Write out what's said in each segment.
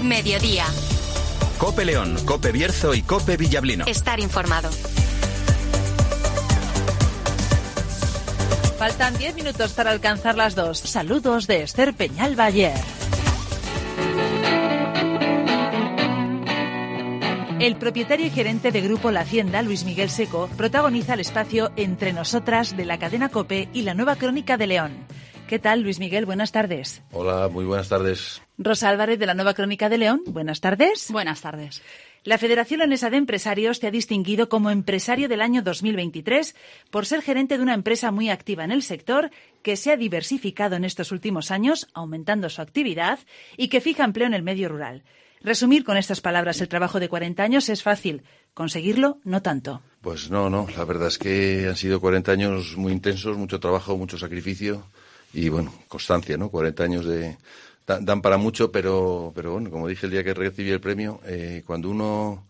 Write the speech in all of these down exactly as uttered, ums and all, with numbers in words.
Mediodía. COPE León, COPE Bierzo y COPE Villablino. Estar informado. Faltan diez minutos para alcanzar las dos. Saludos de Esther Peñalba Ayer. El propietario y gerente de Grupo La Hacienda, Luis Miguel Seco, protagoniza el espacio Entre Nosotras de la cadena COPE y la nueva crónica de León. ¿Qué tal, Luis Miguel? Buenas tardes. Hola, muy buenas tardes. Rosa Álvarez, de la nueva crónica de León. Buenas tardes. Buenas tardes. La Federación Leonesa de Empresarios te ha distinguido como empresario del año dos mil veintitrés por ser gerente de una empresa muy activa en el sector, que se ha diversificado en estos últimos años, aumentando su actividad y que fija empleo en el medio rural. Resumir con estas palabras el trabajo de cuarenta años es fácil. Conseguirlo, no tanto. Pues no, no. La verdad es que han sido cuarenta años muy intensos, mucho trabajo, mucho sacrificio y, bueno, constancia, ¿no? cuarenta años de... dan para mucho, pero, pero bueno, como dije el día que recibí el premio, eh, cuando uno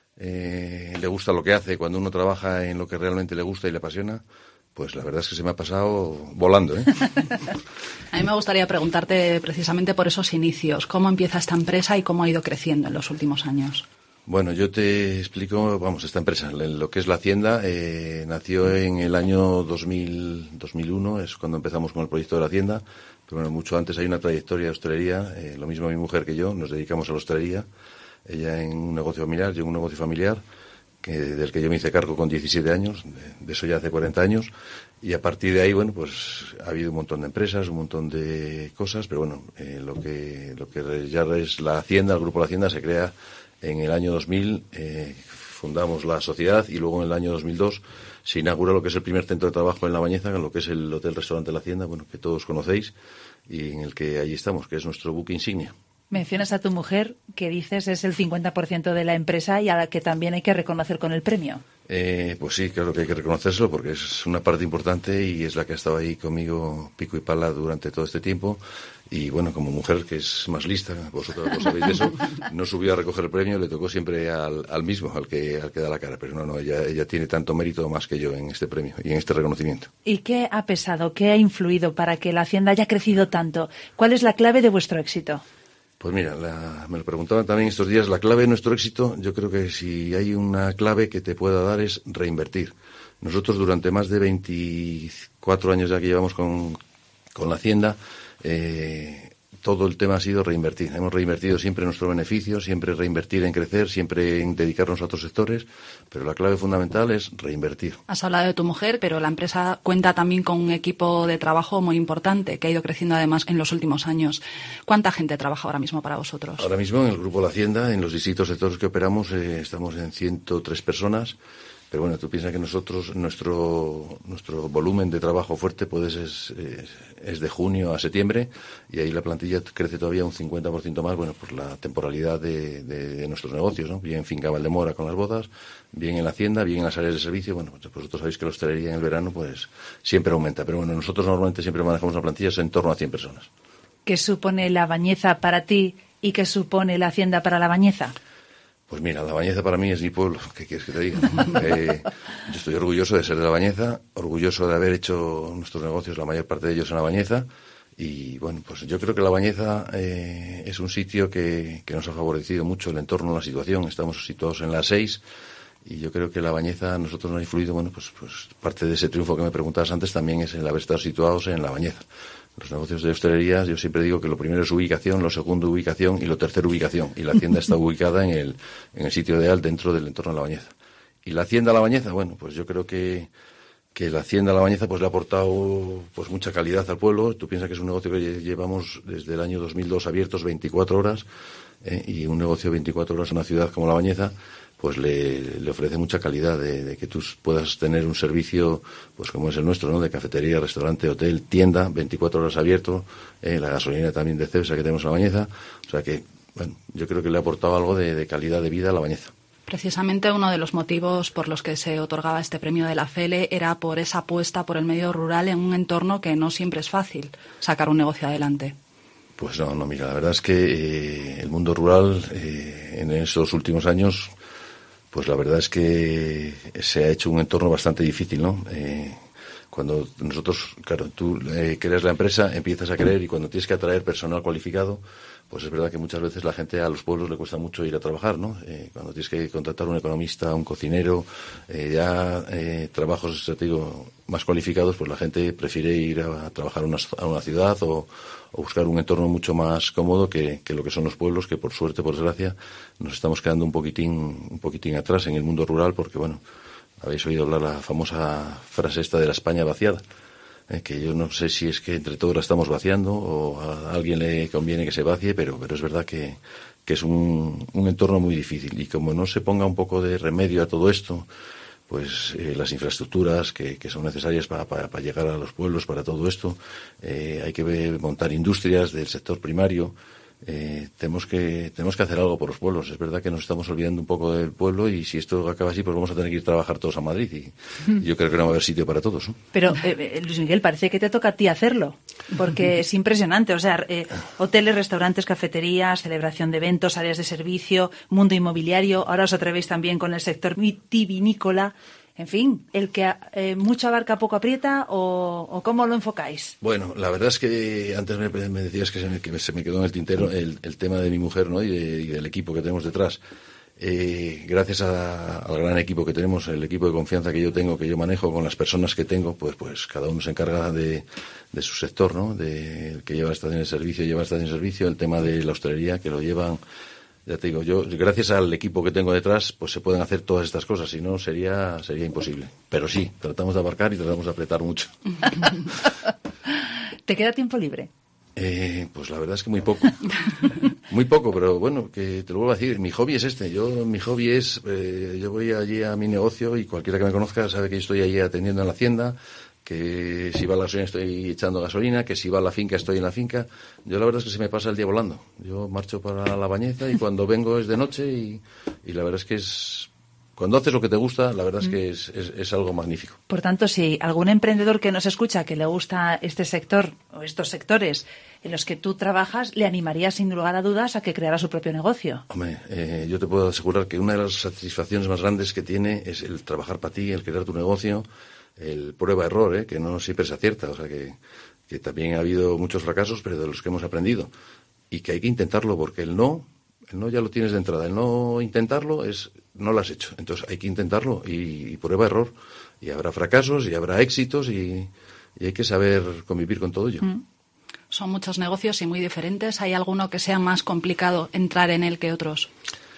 eh, le gusta lo que hace, cuando uno trabaja en lo que realmente le gusta y le apasiona, pues la verdad es que se me ha pasado volando, ¿eh? A mí me gustaría preguntarte precisamente por esos inicios. ¿Cómo empieza esta empresa y cómo ha ido creciendo en los últimos años? Bueno, yo te explico, vamos, esta empresa, lo que es La Hacienda, eh, nació en el año dos mil, dos mil uno, es cuando empezamos con el proyecto de La Hacienda, pero bueno, mucho antes hay una trayectoria de hostelería, eh, lo mismo mi mujer que yo, nos dedicamos a la hostelería, ella en un negocio familiar, yo en un negocio familiar, que, del que yo me hice cargo con diecisiete años, de, de eso ya hace cuarenta años, y a partir de ahí, bueno, pues ha habido un montón de empresas, un montón de cosas, pero bueno, eh, lo que lo que ya es La Hacienda, el Grupo La Hacienda se crea en el año dos mil, eh, fundamos la sociedad y luego en el año dos mil dos se inaugura lo que es el primer centro de trabajo en La Bañeza, en lo que es el Hotel-Restaurante La Hacienda, bueno, que todos conocéis, y en el que allí estamos, que es nuestro buque insignia. Mencionas a tu mujer, que dices es el cincuenta por ciento de la empresa y a la que también hay que reconocer con el premio. Eh, pues sí, claro que hay que reconocérselo porque es una parte importante y es la que ha estado ahí conmigo pico y pala durante todo este tiempo. Y bueno, como mujer que es más lista, vosotros lo sabéis de eso, no subió a recoger el premio, le tocó siempre al, al mismo, al que, al que da la cara. Pero no, no, ella, ella tiene tanto mérito más que yo en este premio y en este reconocimiento. ¿Y qué ha pesado, qué ha influido para que la Hacienda haya crecido tanto? ¿Cuál es la clave de vuestro éxito? Pues mira, la, me lo preguntaban también estos días, la clave de nuestro éxito, yo creo que si hay una clave que te pueda dar es reinvertir. Nosotros durante más de veinticuatro años ya que llevamos con, con la Hacienda, eh, todo el tema ha sido reinvertir. Hemos reinvertido siempre en nuestro beneficio, siempre reinvertir en crecer, siempre en dedicarnos a otros sectores, pero la clave fundamental es reinvertir. Has hablado de tu mujer, pero la empresa cuenta también con un equipo de trabajo muy importante, que ha ido creciendo además en los últimos años. ¿Cuánta gente trabaja ahora mismo para vosotros? Ahora mismo en el Grupo La Hacienda, en los distintos sectores que operamos, eh, estamos en ciento tres personas. Pero bueno, tú piensas que nosotros, nuestro nuestro volumen de trabajo fuerte pues es, es, es de junio a septiembre y ahí la plantilla crece todavía un cincuenta por ciento más, bueno, por la temporalidad de, de, de nuestros negocios, ¿no? Bien en Finca Valdemora con las bodas, bien en la Hacienda, bien en las áreas de servicio. Bueno, pues vosotros sabéis que la hostelería en el verano pues siempre aumenta, pero bueno, nosotros normalmente siempre manejamos una plantilla en torno a cien personas. ¿Qué supone La Bañeza para ti y qué supone la Hacienda para La Bañeza? Pues mira, La Bañeza para mí es mi pueblo, ¿qué quieres que te diga? eh, yo estoy orgulloso de ser de La Bañeza, orgulloso de haber hecho nuestros negocios, la mayor parte de ellos en La Bañeza, y bueno, pues yo creo que La Bañeza eh, es un sitio que, que nos ha favorecido mucho el entorno, la situación. Estamos situados en la seis, y yo creo que La Bañeza a nosotros nos ha influido, bueno, pues, pues parte de ese triunfo que me preguntabas antes también es el haber estado situados en La Bañeza. Los negocios de hostelería, yo siempre digo que lo primero es ubicación, lo segundo ubicación y lo tercero ubicación. Y la Hacienda está ubicada en el, en el sitio ideal dentro del entorno de La Bañeza. Y la Hacienda La Bañeza, bueno, pues yo creo que, que la Hacienda La Bañeza pues le ha aportado pues mucha calidad al pueblo. Tú piensas que es un negocio que llevamos desde el año dos mil dos abiertos veinticuatro horas, eh, y un negocio de veinticuatro horas en una ciudad como La Bañeza pues le, le ofrece mucha calidad de, de que tú puedas tener un servicio pues como es el nuestro, ¿no? De cafetería, restaurante, hotel, tienda, veinticuatro horas abierto, eh, la gasolina también de Cepsa que tenemos en La Bañeza. O sea que, bueno, yo creo que le ha aportado algo de, de calidad de vida a La Bañeza. Precisamente uno de los motivos por los que se otorgaba este premio de la F E L E era por esa apuesta por el medio rural en un entorno que no siempre es fácil sacar un negocio adelante. Pues no, no, mira, la verdad es que eh, el mundo rural eh, en estos últimos años pues la verdad es que se ha hecho un entorno bastante difícil, ¿no? Eh, Cuando nosotros, claro, tú eh, creas la empresa, empiezas a creer, y cuando tienes que atraer personal cualificado, pues es verdad que muchas veces la gente a los pueblos le cuesta mucho ir a trabajar, ¿no? Eh, cuando tienes que contratar un economista, un cocinero, eh, ya eh, trabajos, te digo, más cualificados, pues la gente prefiere ir a, a trabajar a una, a una ciudad o, o buscar un entorno mucho más cómodo que, que lo que son los pueblos, que por suerte, por desgracia, nos estamos quedando un poquitín, un poquitín atrás en el mundo rural, porque bueno, habéis oído hablar la famosa frase esta de la España vaciada, eh, que yo no sé si es que entre todos la estamos vaciando o a alguien le conviene que se vacie, pero, pero es verdad que, que es un, un entorno muy difícil. Y como no se ponga un poco de remedio a todo esto, pues eh, las infraestructuras que, que son necesarias para, para, para llegar a los pueblos, para todo esto, eh, hay que ver, montar industrias del sector primario. Eh, tenemos que tenemos que hacer algo por los pueblos. Es verdad que nos estamos olvidando un poco del pueblo, y si esto acaba así, pues vamos a tener que ir a trabajar todos a Madrid, y, y yo creo que no va a haber sitio para todos, ¿no? Pero, eh, Luis Miguel, parece que te toca a ti hacerlo, porque es impresionante. O sea, eh, hoteles, restaurantes, cafeterías, celebración de eventos, áreas de servicio, mundo inmobiliario. Ahora os atrevéis también con el sector vitivinícola. En fin, el que eh, mucho abarca, poco aprieta, o, o ¿cómo lo enfocáis? Bueno, la verdad es que antes me, me decías que se, me, que se me quedó en el tintero el, el tema de mi mujer, ¿no? Y, de, y del equipo que tenemos detrás. Eh, gracias a, al gran equipo que tenemos, el equipo de confianza que yo tengo, que yo manejo, con las personas que tengo, pues pues cada uno se encarga de, de su sector, ¿no? De, el que lleva estación de servicio, lleva estación de servicio, el tema de la hostelería, que lo llevan. Ya te digo, yo, gracias al equipo que tengo detrás, pues se pueden hacer todas estas cosas, si no sería sería imposible. Pero sí, tratamos de abarcar y tratamos de apretar mucho. ¿Te queda tiempo libre? Eh, pues la verdad es que muy poco. Muy poco, pero bueno, que te lo vuelvo a decir, mi hobby es este. Yo, mi hobby es, eh, yo voy allí a mi negocio, y cualquiera que me conozca sabe que yo estoy allí atendiendo en la hacienda, que si va a la gasolina estoy echando gasolina, que si va a la finca estoy en la finca. Yo la verdad es que se me pasa el día volando. Yo marcho para la Bañeza, y cuando vengo es de noche, y, y la verdad es que es... Cuando haces lo que te gusta, la verdad es que es, es, es algo magnífico. Por tanto, si algún emprendedor que nos escucha que le gusta este sector o estos sectores en los que tú trabajas, le animaría sin lugar a dudas a que creara su propio negocio. Hombre, eh, yo te puedo asegurar que una de las satisfacciones más grandes que tiene es el trabajar para ti, el crear tu negocio, el prueba-error, ¿eh? Que no siempre se acierta. O sea, que, que también ha habido muchos fracasos, pero de los que hemos aprendido. Y que hay que intentarlo, porque el no... El no ya lo tienes de entrada. El no intentarlo es no lo has hecho. Entonces hay que intentarlo, y, y prueba error. Y habrá fracasos y habrá éxitos, y, y hay que saber convivir con todo ello. Mm. Son muchos negocios y muy diferentes. ¿Hay alguno que sea más complicado entrar en él que otros?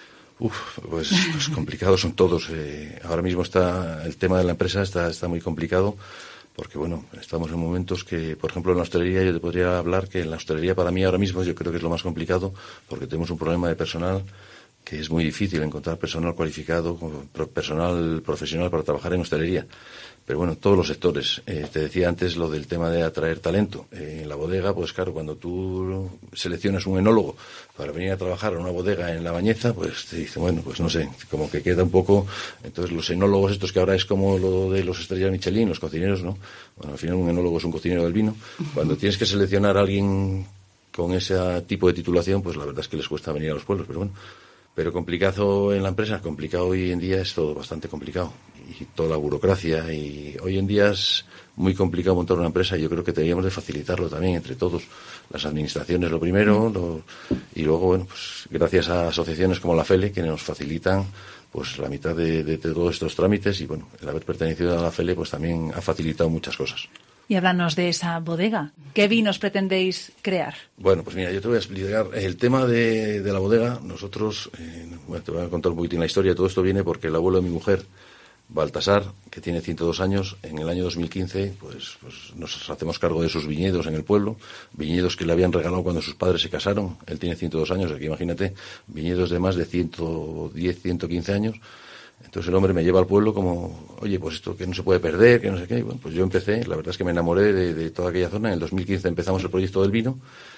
Uf, pues, pues complicados son todos. Eh, ahora mismo está el tema de la empresa está, está muy complicado. Porque, bueno, estamos en momentos que, por ejemplo, en la hostelería, yo te podría hablar que en la hostelería para mí ahora mismo yo creo que es lo más complicado, porque tenemos un problema de personal que es muy difícil encontrar personal cualificado, personal profesional para trabajar en hostelería. Pero bueno, todos los sectores. Eh, te decía antes lo del tema de atraer talento. Eh, en la bodega, pues claro, cuando tú seleccionas un enólogo para venir a trabajar a una bodega en La Bañeza, pues te dice, bueno, pues no sé, como que queda un poco... Entonces los enólogos estos, que ahora es como lo de los estrellas Michelin, los cocineros, ¿no? Bueno, al final un enólogo es un cocinero del vino. Cuando tienes que seleccionar a alguien con ese tipo de titulación, pues la verdad es que les cuesta venir a los pueblos, pero bueno... Pero complicado en la empresa, complicado hoy en día es todo bastante complicado. Y toda la burocracia, y hoy en día es muy complicado montar una empresa, y yo creo que deberíamos de facilitarlo también entre todos. Las administraciones lo primero, lo, y luego, bueno, pues gracias a asociaciones como la FELE, que nos facilitan pues la mitad de, de, de todos estos trámites, y bueno, el haber pertenecido a la FELE pues también ha facilitado muchas cosas. Y háblanos de esa bodega. ¿Qué vinos pretendéis crear? Bueno, pues mira, yo te voy a explicar el tema de, de la bodega. Nosotros, eh, bueno, te voy a contar un poquitín la historia. Todo esto viene porque el abuelo de mi mujer, Baltasar, que tiene ciento dos años, en el año dos mil quince, pues, pues nos hacemos cargo de sus viñedos en el pueblo, viñedos que le habían regalado cuando sus padres se casaron. Él tiene ciento dos años, aquí imagínate, viñedos de más de ciento diez, ciento quince años. Entonces el hombre me lleva al pueblo como, oye, pues esto que no se puede perder, que no sé qué. Y bueno, pues yo empecé, la verdad es que me enamoré de, de toda aquella zona. En el dos mil quince empezamos el proyecto del vino,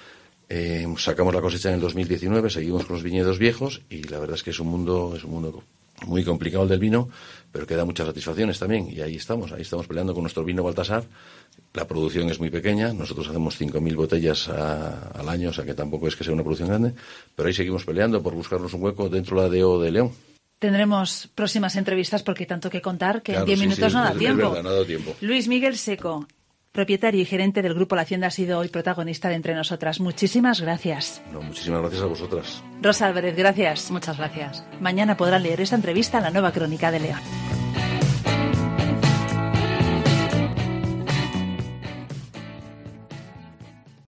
eh, sacamos la cosecha en el dos mil diecinueve, seguimos con los viñedos viejos, y la verdad es que es un mundo, es un mundo muy complicado el del vino, pero que da muchas satisfacciones también. Y ahí estamos, ahí estamos peleando con nuestro vino Baltasar. La producción es muy pequeña, nosotros hacemos cinco mil botellas a, al año, o sea que tampoco es que sea una producción grande, pero ahí seguimos peleando por buscarnos un hueco dentro de la D O de León. Tendremos próximas entrevistas porque hay tanto que contar que Claro, en diez sí, minutos sí, no da es tiempo. verdad, no ha dado tiempo. Luis Miguel Seco, propietario y gerente del Grupo La Hacienda, ha sido hoy protagonista de Entre Nosotras. Muchísimas gracias. No, muchísimas gracias a vosotras. Rosa Álvarez, gracias. Muchas gracias. Mañana podrán leer esta entrevista en la Nueva Crónica de León.